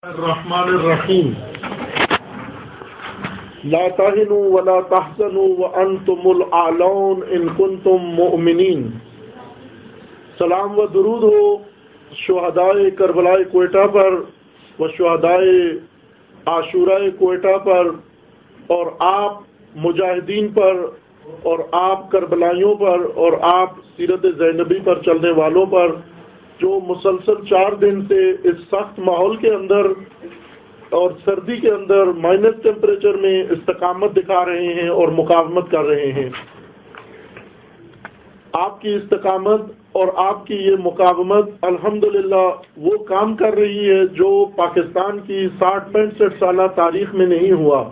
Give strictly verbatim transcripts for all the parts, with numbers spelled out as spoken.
الرحمن الرحیم لا تهنوا ولا تحزنوا وانتم الاعلون ان کنتم مؤمنین۔ سلام و درود ہو شہدائے کربلا کوئٹہ پر و شہدائے عاشورہ کوئٹہ پر اور آپ مجاہدین پر اور آپ کربلائیوں پر اور آپ سیرت زینبی پر چلنے والوں پر جو مسلسل چار دن سے اس سخت ماحول کے اندر اور سردی کے اندر مائنس ٹیمپریچر میں استقامت دکھا رہے ہیں اور مقاومت کر رہے ہیں۔ آپ کی استقامت اور آپ کی یہ مقاومت الحمدللہ وہ کام کر رہی ہے جو پاکستان کی ساٹھ پینسٹھ سالہ تاریخ میں نہیں ہوا۔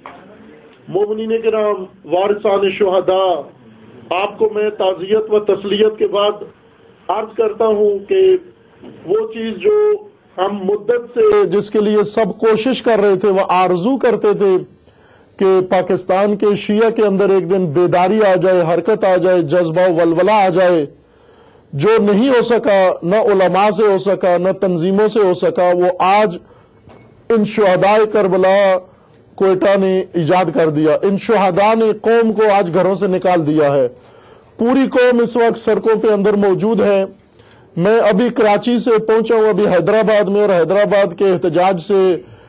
مومنین کرام، وارثان شہداء، آپ کو میں تعزیت و تسلیت کے بعد عرض کرتا ہوں کہ وہ چیز جو ہم مدت سے جس کے لیے سب کوشش کر رہے تھے، وہ آرزو کرتے تھے کہ پاکستان کے شیعہ کے اندر ایک دن بیداری آ جائے، حرکت آ جائے، جذبہ ولولہ آ جائے، جو نہیں ہو سکا، نہ علماء سے ہو سکا، نہ تنظیموں سے ہو سکا، وہ آج ان شہداء کربلا کوئٹہ نے ایجاد کر دیا۔ ان شہداء نے قوم کو آج گھروں سے نکال دیا ہے۔ پوری قوم اس وقت سڑکوں پہ اندر موجود ہے۔ میں ابھی کراچی سے پہنچا ہوں، ابھی حیدرآباد میں، اور حیدرآباد کے احتجاج سے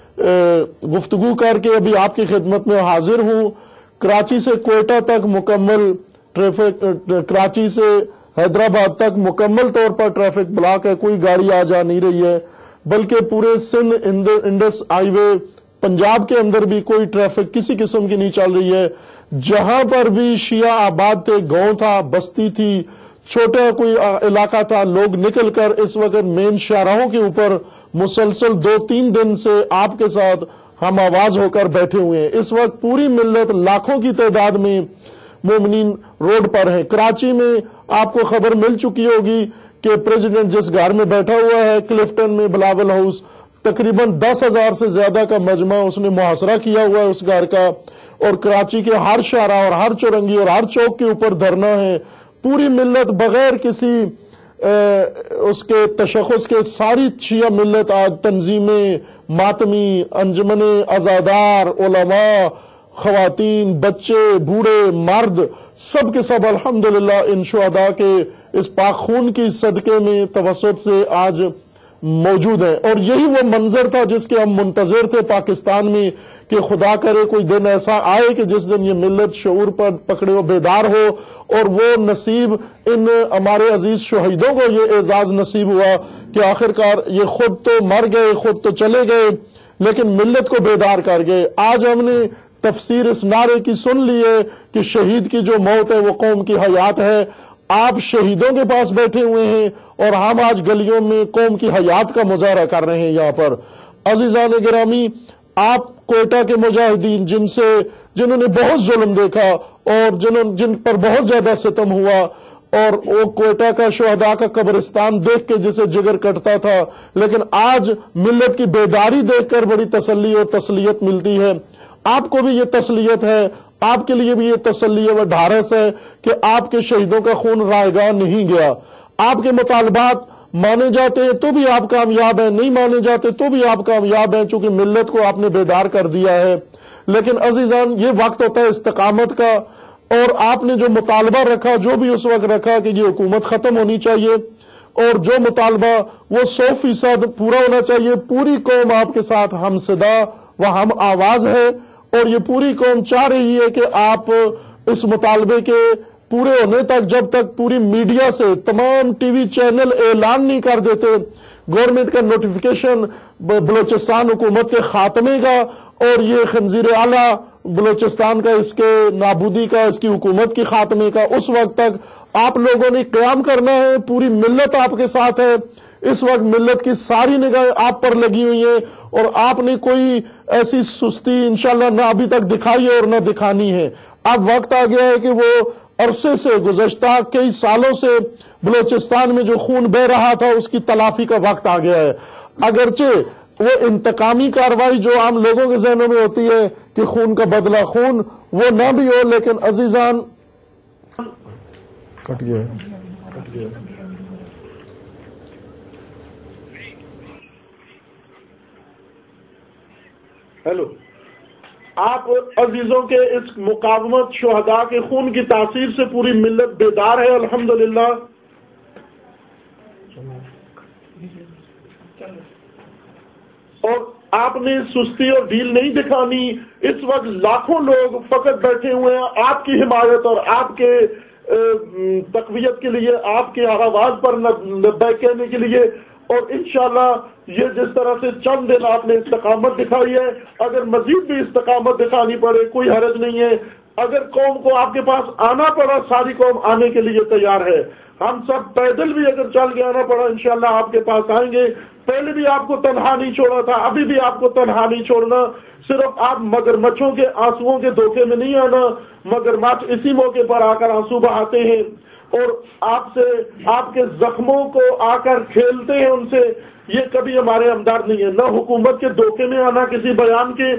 گفتگو کر کے ابھی آپ کی خدمت میں حاضر ہوں۔ کراچی سے کوئٹہ تک مکمل ٹریفک، کراچی سے حیدرآباد تک مکمل طور پر ٹریفک بلاک ہے، کوئی گاڑی آ جا نہیں رہی ہے، بلکہ پورے Sindh Indus highway Punjab کے اندر بھی کوئی ٹریفک کسی قسم کی نہیں چل رہی ہے۔ جہاں پر بھی شیعہ آباد تھے، گاؤں تھا، بستی تھی، چھوٹا کوئی علاقہ تھا، لوگ نکل کر اس وقت مین شاہراہوں کے اوپر مسلسل دو تین دن سے آپ کے ساتھ ہم آواز ہو کر بیٹھے ہوئے ہیں۔ اس وقت پوری ملت لاکھوں کی تعداد میں مومنین روڈ پر ہیں۔ کراچی میں آپ کو خبر مل چکی ہوگی کہ پریزیڈنٹ جس گھر میں بیٹھا ہوا ہے کلفٹن میں بلاول ہاؤس، تقریباً دس ہزار سے زیادہ کا مجمع اس نے محاصرہ کیا ہوا ہے اس گھر کا، اور کراچی کے ہر شاہراہ اور ہر چورنگی اور ہر چوک کے اوپر دھرنا ہے۔ پوری ملت بغیر کسی اس کے تشخص کے، ساری شیعہ ملت آج تنظیمیں، ماتمی، انجمن عزادار، علماء، خواتین، بچے، بوڑھے، مرد، سب کے سب الحمدللہ ان شہداء کے اس پاک خون کی صدقے میں توسط سے آج موجود ہیں۔ اور یہی وہ منظر تھا جس کے ہم منتظر تھے پاکستان میں، کہ خدا کرے کوئی دن ایسا آئے کہ جس دن یہ ملت شعور پر پکڑے و بیدار ہو، اور وہ نصیب ان ہمارے عزیز شہیدوں کو یہ اعزاز نصیب ہوا کہ آخرکار یہ خود تو مر گئے، خود تو چلے گئے، لیکن ملت کو بیدار کر گئے۔ آج ہم نے تفسیر اس نعرے کی سن لی ہے کہ شہید کی جو موت ہے وہ قوم کی حیات ہے۔ آپ شہیدوں کے پاس بیٹھے ہوئے ہیں اور ہم آج گلیوں میں قوم کی حیات کا مظاہرہ کر رہے ہیں یہاں پر۔ عزیزان گرامی، آپ کوئٹہ کے مجاہدین جن سے جنہوں نے بہت ظلم دیکھا اور جنہوں جن پر بہت زیادہ ستم ہوا، اور وہ کوئٹہ کا شہداء کا قبرستان دیکھ کے جسے جگر کٹتا تھا، لیکن آج ملت کی بیداری دیکھ کر بڑی تسلی اور تسلیت ملتی ہے۔ آپ کو بھی یہ تسلیت ہے، آپ کے لیے بھی یہ تسلی و ڈھارس ہے کہ آپ کے شہیدوں کا خون رائیگاں نہیں گیا۔ آپ کے مطالبات مانے جاتے ہیں تو بھی آپ کامیاب ہیں، نہیں مانے جاتے تو بھی آپ کامیاب ہیں، چونکہ ملت کو آپ نے بیدار کر دیا ہے۔ لیکن عزیزان، یہ وقت ہوتا ہے استقامت کا، اور آپ نے جو مطالبہ رکھا، جو بھی اس وقت رکھا کہ یہ حکومت ختم ہونی چاہیے، اور جو مطالبہ وہ سو فیصد پورا ہونا چاہیے۔ پوری قوم آپ کے ساتھ ہم صدا و ہم آواز ہے، اور یہ پوری قوم چاہ رہی ہے کہ آپ اس مطالبے کے پورے ہونے تک، جب تک پوری میڈیا سے تمام ٹی وی چینل اعلان نہیں کر دیتے گورنمنٹ کا نوٹیفیکیشن بلوچستان حکومت کے خاتمے کا اور یہ خنزیر اعلیٰ بلوچستان کا، اس کے نابودی کا، اس کی حکومت کی خاتمے کا، اس وقت تک آپ لوگوں نے قیام کرنا ہے۔ پوری ملت آپ کے ساتھ ہے۔ اس وقت ملت کی ساری نگاہیں آپ پر لگی ہوئی ہیں، اور آپ نے کوئی ایسی سستی انشاءاللہ نہ ابھی تک دکھائی ہے اور نہ دکھانی ہے۔ اب وقت آ گیا ہے کہ وہ عرصے سے، گزشتہ کئی سالوں سے بلوچستان میں جو خون بہ رہا تھا اس کی تلافی کا وقت آ گیا ہے۔ اگرچہ وہ انتقامی کارروائی جو عام لوگوں کے ذہنوں میں ہوتی ہے کہ خون کا بدلہ خون، وہ نہ بھی ہو، لیکن عزیزان کٹ گیا ہے۔ ہیلو آپ عزیزوں کے اس مقاومت شہداء کے خون کی تاثیر سے پوری ملت بیدار ہے الحمدللہ. اور آپ نے سستی اور ڈھیل نہیں دکھانی. اس وقت لاکھوں لوگ فقط بیٹھے ہوئے ہیں آپ کی حمایت اور آپ کے تقویت کے لیے, آپ کے ہر آواز پر لبیک کہنے کے لیے. اور انشاءاللہ یہ جس طرح سے چند دن آپ نے استقامت دکھائی ہے, اگر مزید بھی استقامت دکھانی پڑے کوئی حرج نہیں ہے. اگر قوم کو آپ کے پاس آنا پڑا, ساری قوم آنے کے لیے تیار ہے. ہم سب پیدل بھی اگر چل کے آنا پڑا انشاءاللہ آپ کے پاس آئیں گے. پہلے بھی آپ کو تنہا نہیں چھوڑا تھا, ابھی بھی آپ کو تنہا نہیں چھوڑنا. صرف آپ مگرمچھوں کے آنسوؤں کے دھوکے میں نہیں آنا. مگرمچھ اسی موقع پر آ کر آنسو بہاتے ہیں اور آپ سے آپ کے زخموں کو آ کر کھیلتے ہیں ان سے. یہ کبھی ہمارے ہمدرد نہیں ہے. نہ حکومت کے دھوکے میں آنا کسی بیان کے,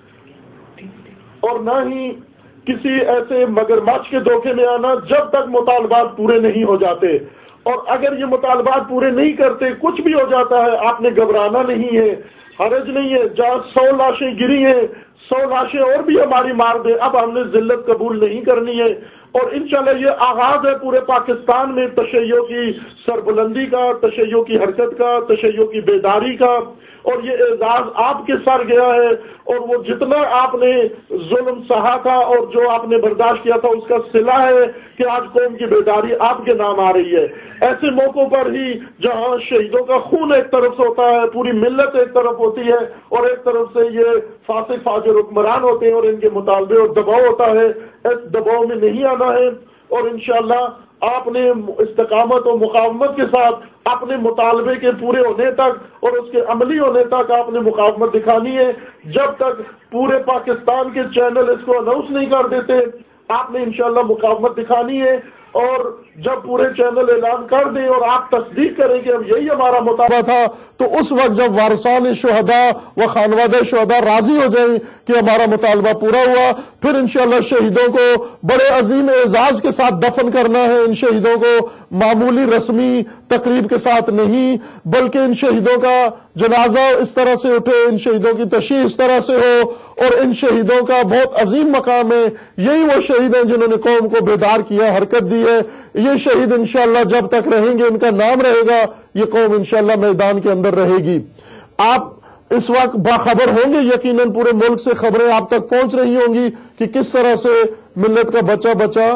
اور نہ ہی کسی ایسے مگرمچھ کے دھوکے میں آنا جب تک مطالبات پورے نہیں ہو جاتے. اور اگر یہ مطالبات پورے نہیں کرتے, کچھ بھی ہو جاتا ہے, آپ نے گھبرانا نہیں ہے, حرج نہیں ہے. جہاں سو لاشیں گری ہیں, سو لاشیں اور بھی ہماری مار دے, اب ہم نے ذلت قبول نہیں کرنی ہے. اور انشاءاللہ یہ آغاز ہے پورے پاکستان میں تشیع کی سربلندی کا, تشیع کی حرکت کا, تشیع کی بیداری کا. اور یہ اعزاز آپ کے سر گیا ہے, اور وہ جتنا آپ نے ظلم سہا تھا اور جو آپ نے برداشت کیا تھا اس کا صلہ ہے کہ آج قوم کی بیداری آپ کے نام آ رہی ہے. ایسے موقعوں پر ہی جہاں شہیدوں کا خون ایک طرف سے ہوتا ہے, پوری ملت ایک طرف ہوتی ہے, اور ایک طرف سے یہ فاسق فاجر حکمران ہوتے ہیں اور ان کے مطالبے اور دباؤ ہوتا ہے, اس دباؤ میں نہیں آنا ہے. اور انشاءاللہ آپ نے استقامت و مقاومت کے ساتھ اپنے مطالبے کے پورے ہونے تک اور اس کے عملی ہونے تک آپ نے مقاومت دکھانی ہے. جب تک پورے پاکستان کے چینل اس کو اناؤنس نہیں کر دیتے آپ نے انشاءاللہ مقاومت دکھانی ہے. اور جب پورے چینل اعلان کر دیں اور آپ تصدیق کریں کہ اب یہی ہمارا مطالبہ تھا, تو اس وقت جب وارثان شہداء و خانوادہ شہداء راضی ہو جائیں کہ ہمارا مطالبہ پورا ہوا, پھر انشاءاللہ شہیدوں کو بڑے عظیم اعزاز کے ساتھ دفن کرنا ہے. ان شہیدوں کو معمولی رسمی تقریب کے ساتھ نہیں, بلکہ ان شہیدوں کا جنازہ اس طرح سے اٹھے, ان شہیدوں کی تشییع اس طرح سے ہو, اور ان شہیدوں کا بہت عظیم مقام ہے. یہی وہ شہید ہیں جنہوں نے قوم کو بیدار کیا, حرکت دی ہے. یہ شہید انشاءاللہ جب تک رہیں گے, ان کا نام رہے گا, یہ قوم انشاءاللہ میدان کے اندر رہے گی. آپ اس وقت باخبر ہوں گے, یقیناً پورے ملک سے خبریں آپ تک پہنچ رہی ہوں گی کہ کس طرح سے ملت کا بچہ بچہ,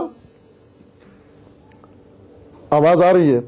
آواز آ رہی ہے,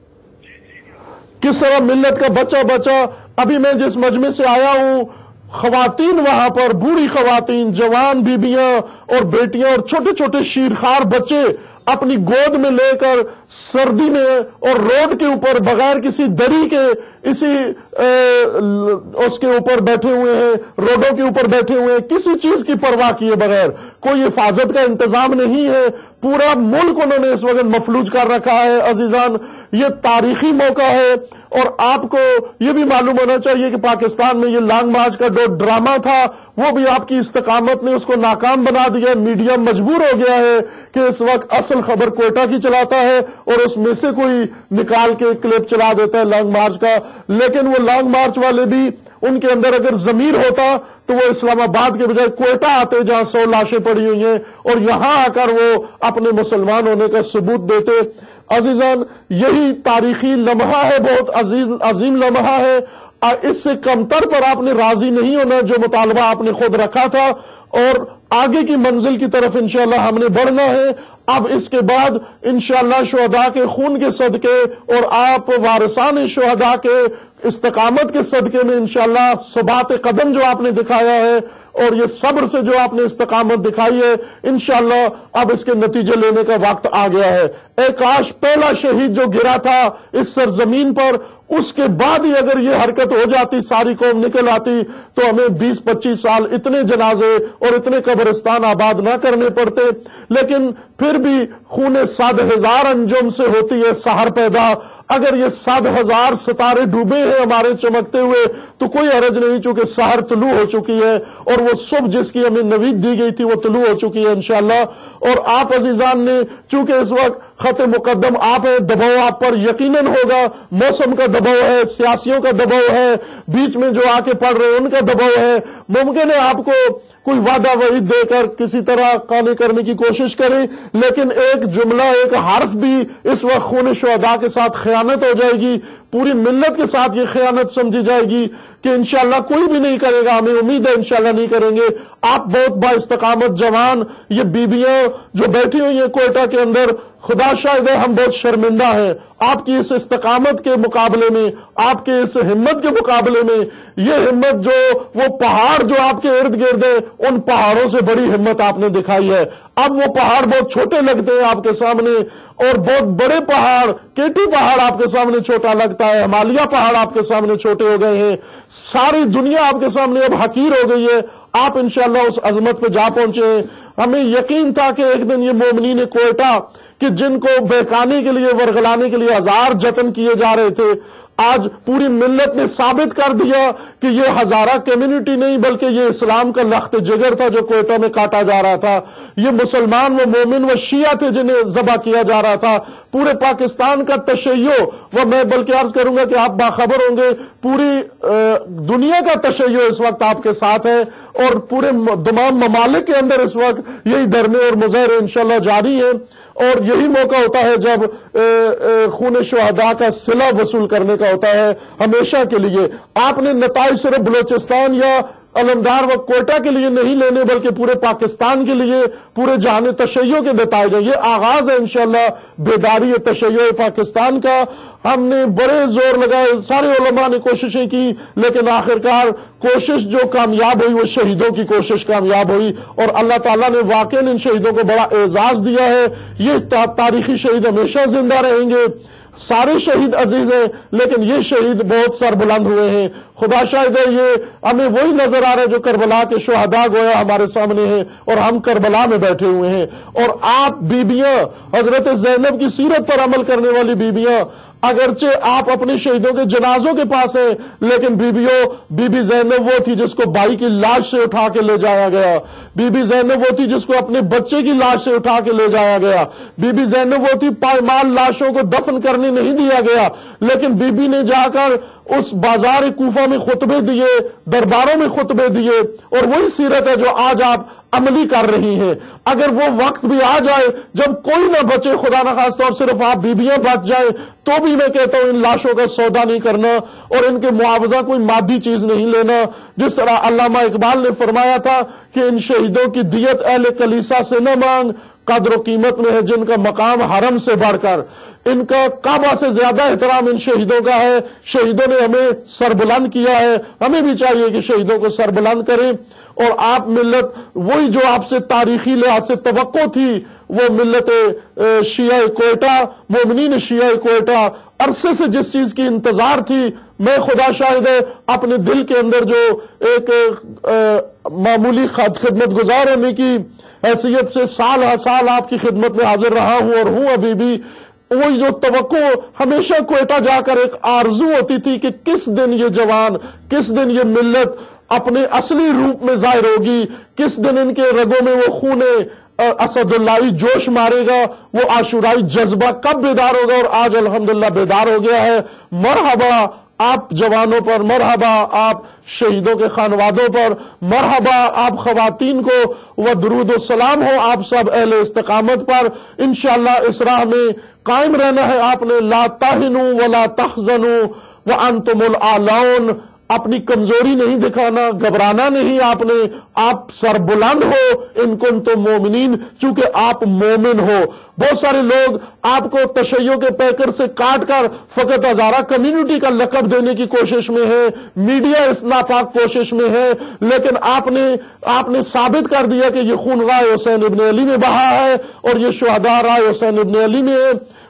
کس طرح ملت کا بچہ بچہ. ابھی میں جس مجمع سے آیا ہوں, خواتین وہاں پر, بوڑھی خواتین, جوان بیبیاں اور بیٹیاں اور چھوٹے چھوٹے شیرخوار بچے اپنی گود میں لے کر سردی میں اور روڈ کے اوپر بغیر کسی دری کے اسی اس کے اوپر بیٹھے ہوئے ہیں, روڈوں کے اوپر بیٹھے ہوئے ہیں, کسی چیز کی پرواہ کیے بغیر. کوئی حفاظت کا انتظام نہیں ہے, پورا ملک انہوں نے اس وقت مفلوج کر رکھا ہے. عزیزان, یہ تاریخی موقع ہے, اور آپ کو یہ بھی معلوم ہونا چاہیے کہ پاکستان میں یہ لانگ مارچ کا جو ڈرامہ تھا وہ بھی آپ کی استقامت نے اس کو ناکام بنا دیا. میڈیا مجبور ہو گیا ہے کہ اس وقت اصل خبر کوئٹہ کی چلاتا ہے اور اس میں سے کوئی نکال کے کلپ چلا دیتا ہے لانگ مارچ کا. لیکن وہ لانگ مارچ والے بھی, ان کے اندر اگر ضمیر ہوتا تو وہ اسلام آباد کے بجائے کوئٹہ آتے جہاں سو لاشیں پڑی ہوئی ہیں, اور یہاں آ کر وہ اپنے مسلمان ہونے کا ثبوت دیتے. عزیزان, یہی تاریخی لمحہ ہے, بہت عزیز عظیم لمحہ ہے. اس سے کمتر پر آپ نے راضی نہیں ہونا جو مطالبہ آپ نے خود رکھا تھا, اور آگے کی منزل کی طرف انشاءاللہ ہم نے بڑھنا ہے. اب اس کے بعد انشاءاللہ شہداء کے خون کے صدقے اور آپ وارثان شہداء کے استقامت کے صدقے میں انشاءاللہ ثبات قدم جو آپ نے دکھایا ہے اور یہ صبر سے جو آپ نے استقامت دکھائی ہے, انشاءاللہ اب اس کے نتیجے لینے کا وقت آ گیا ہے. اے کاش پہلا شہید جو گرا تھا اس سرزمین پر, اس کے بعد ہی اگر یہ حرکت ہو جاتی, ساری قوم نکل آتی, تو ہمیں بیس پچیس سال اتنے جنازے اور اتنے قبرستان آباد نہ کرنے پڑتے. لیکن پھر بھی خون صد ہزار انجم سے ہوتی ہے سحر پیدا. اگر یہ صد ہزار ستارے ڈوبے ہیں ہمارے چمکتے ہوئے تو کوئی حرج نہیں، چونکہ سحر طلوع ہو چکی ہے اور وہ صبح جس کی ہمیں نوید دی گئی تھی وہ طلوع ہو چکی ہے انشاءاللہ. اور آپ عزیزان نے چونکہ اس وقت خط مقدم آپ ہے، دباؤ آپ پر یقیناً ہوگا، موسم کا دباؤ ہے، سیاسیوں کا دباؤ ہے، بیچ میں جو آ کے پڑھ رہے ہیں ان کا دباؤ ہے. ممکن ہے آپ کو کوئی وعدہ وعید دے کر کسی طرح قانع کرنے کی کوشش کریں، لیکن ایک جملہ ایک حرف بھی اس وقت خون شہداء کے ساتھ خیانت ہو جائے گی، پوری ملت کے ساتھ یہ خیانت سمجھی جائے گی کہ انشاءاللہ کوئی بھی نہیں کرے گا. ہمیں امید ہے انشاءاللہ نہیں کریں گے. آپ بہت با استقامت جوان، یہ بیویاں جو بیٹھی ہوئی ہیں کوئٹہ کے اندر، خدا شاہد ہے ہم بہت شرمندہ ہیں آپ کی اس استقامت کے مقابلے میں، آپ کے اس ہمت کے مقابلے میں. یہ ہمت جو وہ پہاڑ جو آپ کے ارد گرد ہے، ان پہاڑوں سے بڑی ہمت آپ نے دکھائی ہے. اب وہ پہاڑ بہت چھوٹے لگتے ہیں آپ کے سامنے، اور بہت بڑے پہاڑ، کیٹی پہاڑ آپ کے سامنے چھوٹا لگتا ہے، ہمالیہ پہاڑ آپ کے سامنے چھوٹے ہو گئے ہیں، ساری دنیا آپ کے سامنے اب حقیر ہو گئی ہے. آپ انشاءاللہ اس عظمت پہ جا پہنچے ہیں. ہمیں یقین تھا کہ ایک دن یہ مومنین کوئٹہ کہ جن کو بہکانے کے لیے، ورغلانے کے لیے ہزار جتن کیے جا رہے تھے، آج پوری ملت نے ثابت کر دیا کہ یہ ہزارہ کمیونٹی نہیں بلکہ یہ اسلام کا لخت جگر تھا جو کوئٹہ میں کاٹا جا رہا تھا. یہ مسلمان و مومن و شیعہ تھے جنہیں ذبح کیا جا رہا تھا. پورے پاکستان کا تشیع، و میں بلکہ عرض کروں گا کہ آپ باخبر ہوں گے، پوری دنیا کا تشیع اس وقت آپ کے ساتھ ہے، اور پورے تمام ممالک کے اندر اس وقت یہی دھرنے اور مظاہرے انشاءاللہ جاری ہیں. اور یہی موقع ہوتا ہے جب خون شہداء کا صلہ وصول کرنے کا ہوتا ہے ہمیشہ کے لیے. آپ نے نتائج صرف بلوچستان یا علمدار و کوئٹہ کے لیے نہیں لینے بلکہ پورے پاکستان کے لیے، پورے جہان تشیع کے نتائج ہیں. یہ آغاز ہے انشاءاللہ بیداری تشیع پاکستان کا. ہم نے بڑے زور لگائے، سارے علماء نے کوششیں کی، لیکن آخرکار کوشش جو کامیاب ہوئی وہ شہیدوں کی کوشش کامیاب ہوئی، اور اللہ تعالیٰ نے واقعاً ان شہیدوں کو بڑا اعزاز دیا ہے. یہ تاریخی شہید ہمیشہ زندہ رہیں گے. سارے شہید عزیز ہیں لیکن یہ شہید بہت سربلند ہوئے ہیں. خدا شاہد ہے یہ ہمیں وہی نظر آ رہا ہے جو کربلا کے شہداء گویا ہمارے سامنے ہیں، اور ہم کربلا میں بیٹھے ہوئے ہیں. اور آپ بیبیاں، حضرت زینب کی سیرت پر عمل کرنے والی بیبیاں، اگرچہ آپ اپنے شہیدوں کے جنازوں کے پاس ہیں، لیکن بیبیوں، بی بی زینب وہ تھی جس کو بھائی کی لاش سے اٹھا کے لے جایا گیا. بی بی زینب وہ تھی جس کو اپنے بچے کی لاش سے اٹھا کے لے جایا گیا. بی بی زینب وہ تھی پائمال لاشوں کو دفن کرنے نہیں دیا گیا، لیکن بی بی نے جا کر اس بازار کوفہ میں خطبے دیے، درباروں میں خطبے دیے، اور وہی سیرت ہے جو آج آپ عملی کر رہی ہیں. اگر وہ وقت بھی آ جائے جب کوئی نہ بچے، خدا نخواستہ، اور صرف آپ بیویاں بچ جائیں، تو بھی میں کہتا ہوں ان لاشوں کا سودا نہیں کرنا اور ان کے معاوضہ کوئی مادی چیز نہیں لینا. جس طرح علامہ اقبال نے فرمایا تھا کہ ان شہیدوں کی دیت اہل کلیسا سے نہ مانگ، قدر و قیمت میں ہے جن کا مقام حرم سے بڑھ کر. ان کا کعبہ سے زیادہ احترام ان شہیدوں کا ہے. شہیدوں نے ہمیں سربلند کیا ہے، ہمیں بھی چاہیے کہ شہیدوں کو سربلند کریں. اور آپ ملت وہی جو آپ سے تاریخی لحاظ سے توقع تھی، وہ ملت شیعہ کوئٹہ، مومنین شیعہ کوئٹہ، عرصے سے جس چیز کی انتظار تھی، میں خدا شاہد ہے اپنے دل کے اندر جو ایک معمولی خدمت گزار ہونے کی حیثیت سے سال ہر سال آپ کی خدمت میں حاضر رہا ہوں اور ہوں ابھی بھی، وہی جو توقع ہمیشہ کوئٹہ جا کر ایک آرزو ہوتی تھی کہ کس دن یہ جوان، کس دن یہ ملت اپنے اصلی روپ میں ظاہر ہوگی، کس دن ان کے رگوں میں وہ خون اسد اللہی جوش مارے گا، وہ عاشورائی جذبہ کب بیدار ہوگا، اور آج الحمدللہ بیدار ہو گیا ہے. مرحبا آپ جوانوں پر، مرحبا آپ شہیدوں کے خانوادوں پر، مرحبا آپ خواتین کو، و درود و سلام ہو آپ سب اہل استقامت پر. انشاءاللہ اس راہ میں قائم رہنا ہے آپ نے. لا تہنوا ولا تحزنوا وانتم الاعلون. اپنی کمزوری نہیں دکھانا، گھبرانا نہیں آپ نے. آپ سربلند ہو ان کنتم مومنین، چونکہ آپ مومن ہو. بہت سارے لوگ آپ کو تشیع کے پیکر سے کاٹ کر فقط ہزارہ کمیونٹی کا لقب دینے کی کوشش میں ہے، میڈیا اس ناپاک کوشش میں ہے، لیکن آپ نے آپ نے ثابت کر دیا کہ یہ خون رائے حسین ابن علی میں بہا ہے اور یہ شہداء رائے حسین ابن علی میں ہے.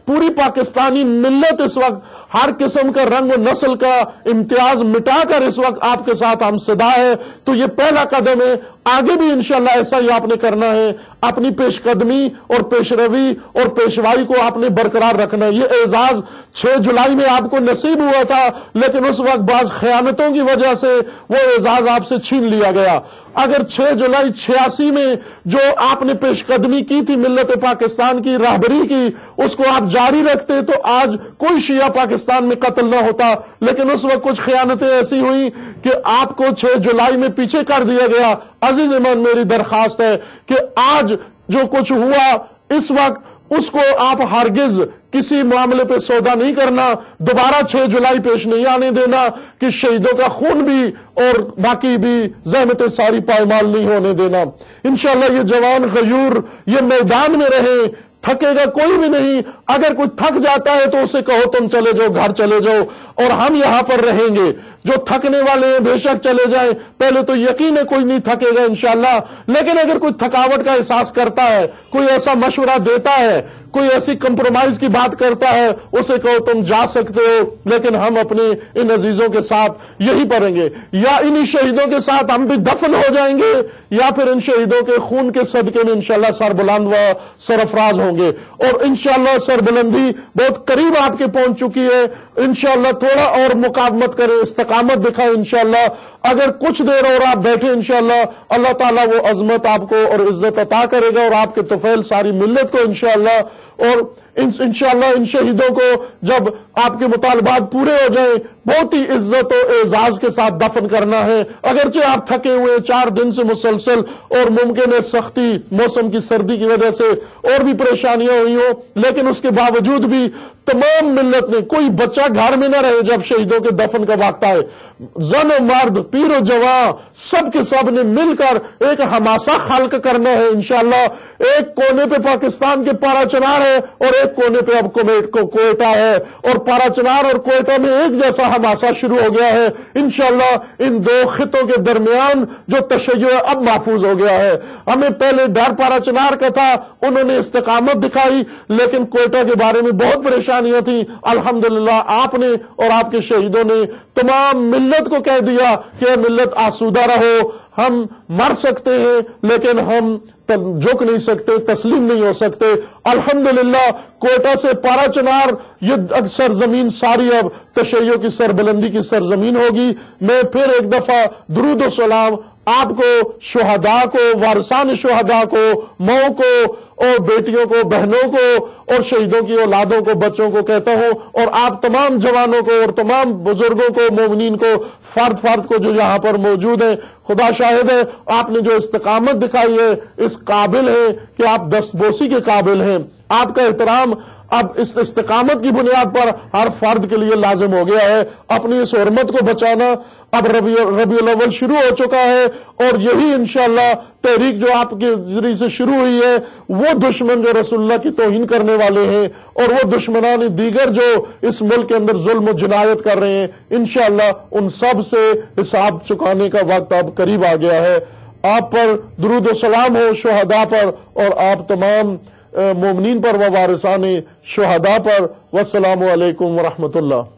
پوری پاکستانی ملت اس وقت ہر قسم کا رنگ و نسل کا امتیاز مٹا کر اس وقت آپ کے ساتھ ہم صدا ہے. تو یہ پہلا قدم ہے. آگے بھی انشاءاللہ ایسا ہی آپ نے کرنا ہے. اپنی پیش قدمی اور پیش روی اور پیشوائی کو آپ نے برقرار رکھنا ہے. یہ اعزاز چھ جولائی میں آپ کو نصیب ہوا تھا، لیکن اس وقت بعض خیانتوں کی وجہ سے وہ اعزاز آپ سے چھین لیا گیا. اگر چھ جولائی چھیاسی میں جو آپ نے پیش قدمی کی تھی ملت پاکستان کی راہبری کی، اس کو آپ جاری رکھتے تو آج کوئی شیعہ پاکستان میں قتل نہ ہوتا. لیکن اس وقت کچھ خیانتیں ایسی ہوئی کہ آپ کو چھ جولائی میں پیچھے کر دیا گیا. عزیز ایمان، میری درخواست ہے کہ آج جو کچھ ہوا اس وقت اس کو آپ ہرگز کسی معاملے پہ سودا نہیں کرنا. دوبارہ چھ جولائی پیش نہیں آنے دینا کہ شہیدوں کا خون بھی اور باقی بھی زحمتیں ساری پائمال نہیں ہونے دینا. انشاءاللہ یہ جوان غیور یہ میدان میں رہے، تھکے گا کوئی بھی نہیں. اگر کوئی تھک جاتا ہے تو اسے کہو تم چلے جاؤ، گھر چلے جاؤ، اور ہم یہاں پر رہیں گے. جو تھکنے والے ہیں بے شک چلے جائیں. پہلے تو یقین ہے کوئی نہیں تھکے گا انشاءاللہ، لیکن اگر کوئی تھکاوٹ کا احساس کرتا ہے، کوئی ایسا مشورہ دیتا ہے، کوئی ایسی کمپرومائز کی بات کرتا ہے، اسے کہو تم جا سکتے ہو، لیکن ہم اپنے ان عزیزوں کے ساتھ یہی پڑھیں گے. یا انہی شہیدوں کے ساتھ ہم بھی دفن ہو جائیں گے، یا پھر ان شہیدوں کے خون کے صدقے میں انشاءاللہ سربلند و سرفراز ہوں گے. اور انشاءاللہ سربلندی بہت قریب آپ کے پہنچ چکی ہے. انشاءاللہ تھوڑا اور مقاومت کریں، استقامت دکھائیں. انشاءاللہ اگر کچھ دیر اور آپ بیٹھے انشاءاللہ اللہ تعالیٰ وہ عظمت آپ کو اور عزت عطا کرے گا، اور آپ کے طفیل ساری ملت کو انشاءاللہ. اور انشاءاللہ ان شہیدوں کو جب آپ کے مطالبات پورے ہو جائیں بہت ہی عزت و اعزاز کے ساتھ دفن کرنا ہے. اگرچہ آپ تھکے ہوئے چار دن سے مسلسل، اور ممکن ہے سختی موسم کی سردی کی وجہ سے اور بھی پریشانیاں ہوئی ہوں، لیکن اس کے باوجود بھی تمام ملت نے، کوئی بچہ گھر میں نہ رہے جب شہیدوں کے دفن کا وقت آئے. زن و مرد، پیر و جوان، سب کے سب نے مل کر ایک حماسہ خلق کرنا ہے انشاءاللہ. ایک کونے پہ پاکستان کے پارا چنار ہے اور ایک کونے پہ اب کوئٹہ ہے، اور پارا چنار اور کوئٹہ میں ایک جیسا حماسہ شروع ہو گیا ہے. انشاءاللہ ان دو خطوں کے درمیان جو تشیع اب محفوظ ہو گیا ہے. ہمیں پہلے ڈر پارا چنار کا تھا، انہوں نے استقامت دکھائی، لیکن کوئٹہ کے بارے میں بہت پریشانیاں تھیں. الحمدللہ آپ نے اور آپ کے شہیدوں نے تمام ملت کو کہہ دیا کہ ملت آسودہ رہو، ہم مر سکتے ہیں لیکن ہم جھک نہیں سکتے، تسلیم نہیں ہو سکتے. الحمدللہ کوئٹہ سے پارا چنار یہ سرزمین ساری اب تشیع کی سربلندی کی سرزمین ہوگی. میں پھر ایک دفعہ درود و سلام آپ کو، شہداء کو، وارثان شہداء کو، ماؤں کو اور بیٹیوں کو، بہنوں کو اور شہیدوں کی اولادوں کو، بچوں کو کہتا ہوں، اور آپ تمام جوانوں کو اور تمام بزرگوں کو، مومنین کو، فرد فرد کو جو یہاں پر موجود ہیں. خدا شاہد ہے آپ نے جو استقامت دکھائی ہے اس قابل ہے کہ آپ دستبوسی کے قابل ہیں. آپ کا احترام اب اس استقامت کی بنیاد پر ہر فرد کے لیے لازم ہو گیا ہے. اپنی اس حرمت کو بچانا. اب ربیع الاول شروع ہو چکا ہے، اور یہی انشاءاللہ تحریک جو آپ کے ذریعے سے شروع ہوئی ہے، وہ دشمن جو رسول اللہ کی توہین کرنے والے ہیں اور وہ دشمنان دیگر جو اس ملک کے اندر ظلم و جنایت کر رہے ہیں، انشاءاللہ ان سب سے حساب چکانے کا وقت اب قریب آ گیا ہے. آپ پر درود و سلام ہو شہداء پر، اور آپ تمام مومنین پر و وارثان شہداء پر. والسلام علیکم ورحمۃ اللہ.